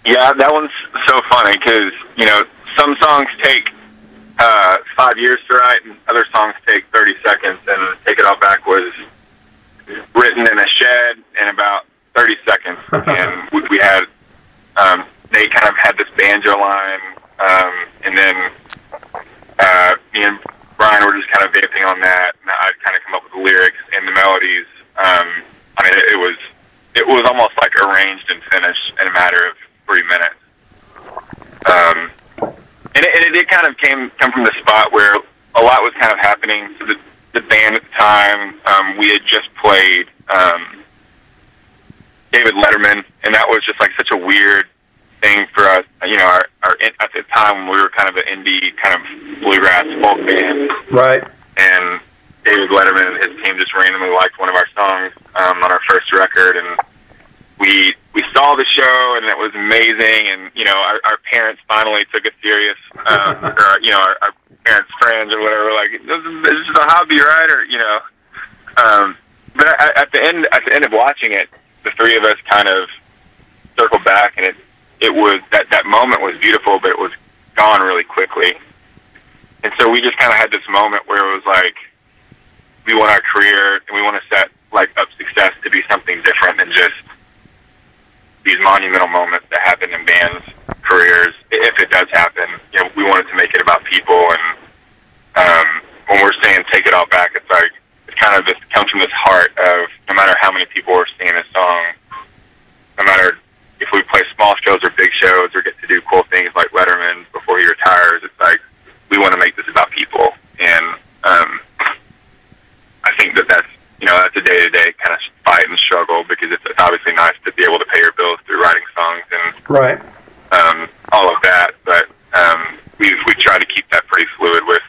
Yeah, that one's so funny because, you know, some songs take 5 years to write and other songs take 30 seconds, and Take It All Back was written in a shed in about 30 seconds. And we had, they kind of had this banjo line, and then me and Brian were just kind of vamping on that, and I'd kind of come up with the lyrics and the melodies. I mean, it was almost like arranged and finished in a matter of 3 minutes. And it did kind of come from the spot where a lot was kind of happening. So the band at the time, we had just played David Letterman, and that was just like such a weird thing for us. You know, our at the time we were kind of an indie kind of bluegrass folk band, right? And David Letterman and his team just randomly liked one of our songs on our first record, and we saw the show, and it was amazing. And you know, our parents finally took it serious, or you know, our parents' friends or whatever, were like, this is a hobby, right? Or you know, but at the end of watching it, the three of us kind of circled back, and it was that moment was beautiful, but it was gone really quickly. And so we just kind of had this moment where it was like, we want our career and we want to set like up success to be something different than just these monumental moments that happen in bands' careers. If it does happen, you know, we wanted to make it about people. And when we're saying take it all back, it's like it's kind of this comes from this heart of no matter how many people are singing a song, no matter if we play small shows or big shows or get to do cool things like Letterman before he retires, it's like we want to make this about people. And I think that's, you know, that's a day-to-day kind of fight and struggle, because it's obviously nice to be able to pay your bills through writing songs and right. all of that. But we try to keep that pretty fluid with